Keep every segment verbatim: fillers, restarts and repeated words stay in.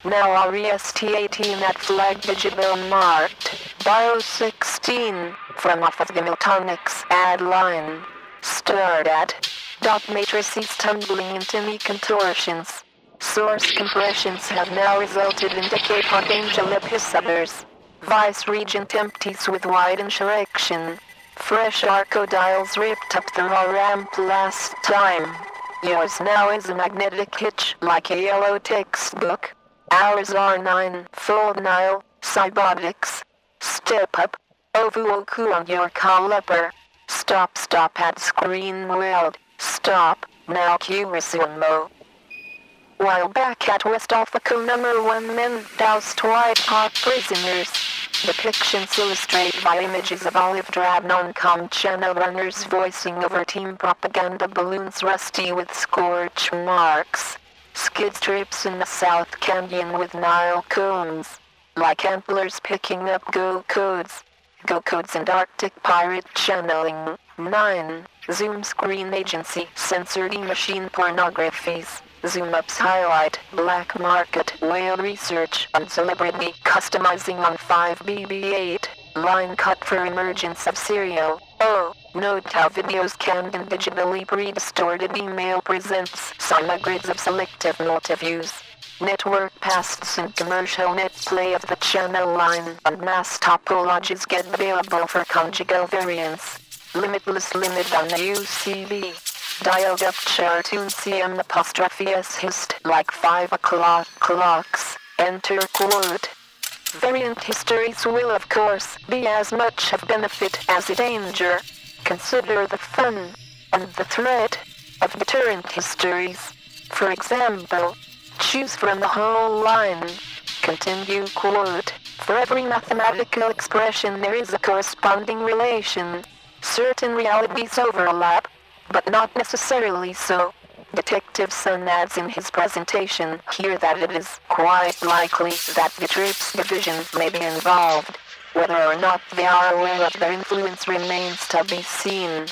Now R E S T eighteen at flag digital marked. BIOS sixteen, from off of the Miltonics add line. Start at. Dot matrices tumbling into me contortions. Source compressions have now resulted in decay pod angel episoders. Vice regent empties with wide insurrection. Fresh arcodials ripped up the raw ramp last time. Yours now is a magnetic hitch like a yellow textbook. Ours are nine, fold Nile, cybotics. Step up, Ovuoku on your caliper. Stop stop at screen weld. Stop, now Q resumo. While back at West Alpha number one men doused white hot prisoners. Depictions illustrate by images of olive drab non-com channel runners voicing over team propaganda balloons rusty with scorch marks. Skid strips in the South Canyon with Nile cones. Like antlers picking up go codes. Go codes and Arctic pirate channeling. nine. Zoom screen agency censored e-machine pornographies. Zoom ups highlight black market whale research on celebrity customizing on five B B eight. Line cut for emergence of serial. Oh, note how videos canned in digitally pre-distorted email presents simagrids of selective multi-views. Network pasts and commercial net play of the channel line and mass topologies get available for conjugal variants. Limitless limit on the U C B. Dialed up chartoon C M apostrophe S hist like five o'clock clocks. Enter quote. Variant histories will of course be as much of benefit as a danger. Consider the fun and the threat of deterrent histories. For example, choose from the whole line. Continue quote. For every mathematical expression there is a corresponding relation. Certain realities overlap, but not necessarily so. Detective Sun adds in his presentation here that it is quite likely that the troops divisions may be involved. Whether or not they are aware of their influence remains to be seen.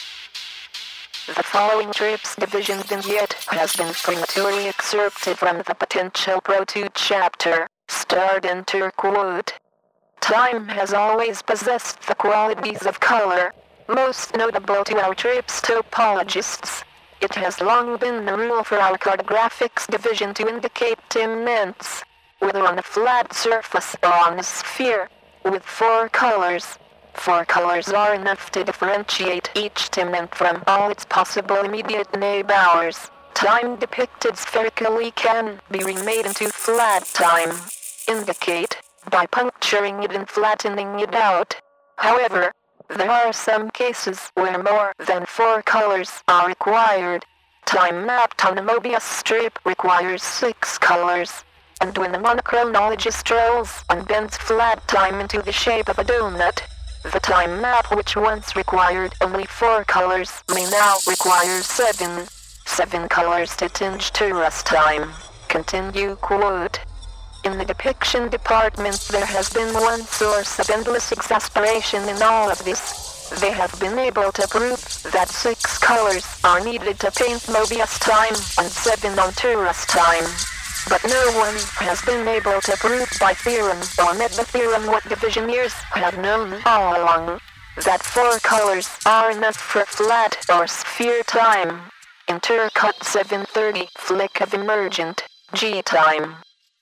The following troops division vignette has been prematurely excerpted from the Potential Pro two chapter. Start enter quote. Time has always possessed the qualities of color. Most notable to our troops topologists. It has long been the rule for our cartographics division to indicate timents, whether on a flat surface or on a sphere, with four colors. Four colors are enough to differentiate each timent from all its possible immediate neighbors. Time depicted spherically can be remade into flat time. Indicate, by puncturing it and flattening it out. However, there are some cases where more than four colors are required. Time mapped on a Mobius strip requires six colors. And when the monochronologist rolls and bends flat time into the shape of a donut, the time map which once required only four colors may now require seven. Seven colors to tinge torus time. Continue quote. In the depiction department there has been one source of endless exasperation in all of this. They have been able to prove that six colors are needed to paint Mobius time and seven on torus time. But no one has been able to prove by theorem or meta-theorem what divisioneers have known all along. That four colors are enough for flat or sphere time. Intercut seven thirty flick of emergent G time.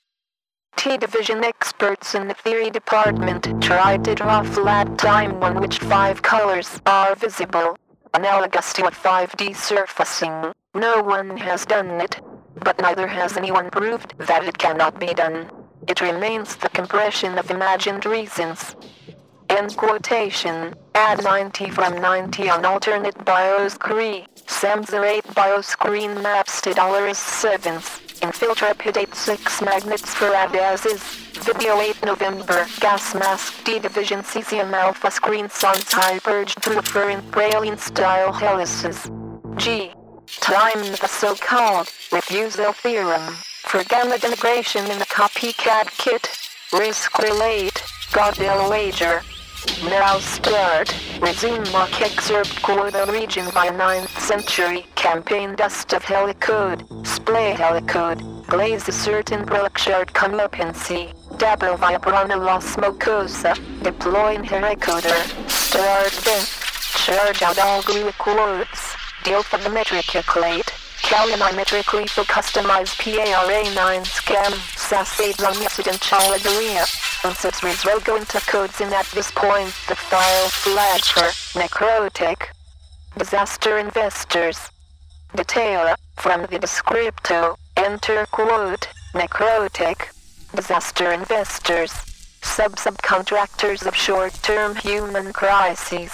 T-division experts in the theory department tried to draw flat time on which five colors are visible, analogous to a five D surfacing. No one has done it, but neither has anyone proved that it cannot be done. It remains the compression of imagined reasons. End quotation. Add ninety from ninety on alternate BIOS Cree. Samsar eight BIOS screen maps to dollars sevens. Infiltrapid eight six magnets for add as is. Video eight November. Gas mask D division cesium alpha screen sans hyperged through afferent praline style helices. G. Time the so-called refusal theorem for gamma denigration in the copycat kit. Risk relate. Godel wager. Now start. Resume mock excerpt quota region by ninth century. Campaign dust of helicode. Splay helicode. glaze a certain Berkshire competency, double vibrona los mucosa, deploy encoder, start then, charge out all glue quartz, deal for the metric plate, calorimetrically for customized P A R A nine scam, sassade on incident chaladeria. Ancestors will go into codes and at this point the file flag for necrotic. Disaster investors. Detail from the descripto. Enter quote, necrotic. Disaster investors. Sub-subcontractors of short-term human crises.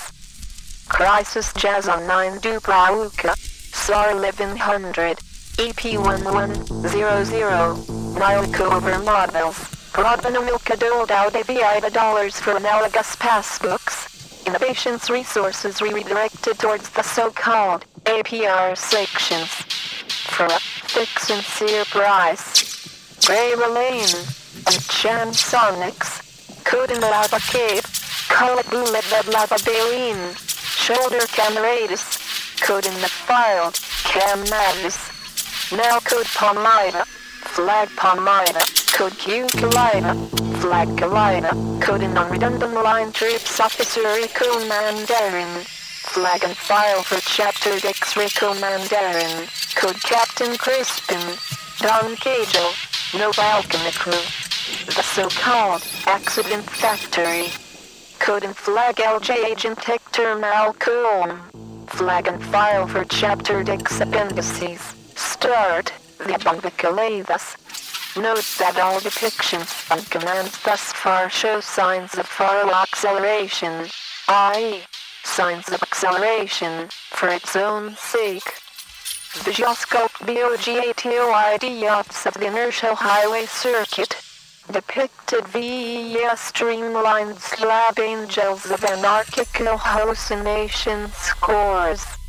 Crisis Jazz on nine Dubrauka. S A R eleven hundred. E P one one zero zero. Nilco over models. Prodvanamilka doled out A B I the dollars for analogous passbooks. Innovations resources redirected towards the so-called A P R sections. For a thick sincere price. Grey Lane. And Chan Sonics. Code in Lava Cave. Call it Bullet Red Lava Baleen. Shoulder Camaradas. Code in the filed. Cam Madness. Now code Palmyra. Flag Palmyra. Code Q Kalida. Flag Kalida. Code in non-redundant line trips officer Rico Mandarin. Flag and file for chapter X Rico Mandarin. Code Captain Crispin. Don Cagel. Nova Alchemy Crew. The so-called Accident Factory. Code and flag L J Agent Hector Malcolm. Flag and file for chapter X appendices. Start the Bonvicalathus. Note that all depictions and commands thus far show signs of faro acceleration, that is, signs of acceleration, for its own sake. The gyroscope BOGATOID yachts of the inertial highway circuit, depicted via streamlined slab angels of anarchical hallucination scores.